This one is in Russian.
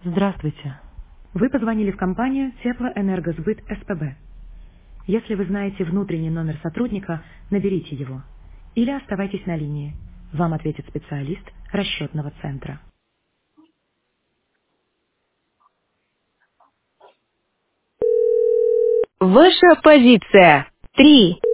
Здравствуйте. Вы позвонили в компанию Теплоэнергосбыт СПБ. Если вы знаете внутренний номер сотрудника, наберите его. Или оставайтесь на линии. Вам ответит специалист расчетного центра. Ваша позиция. 3.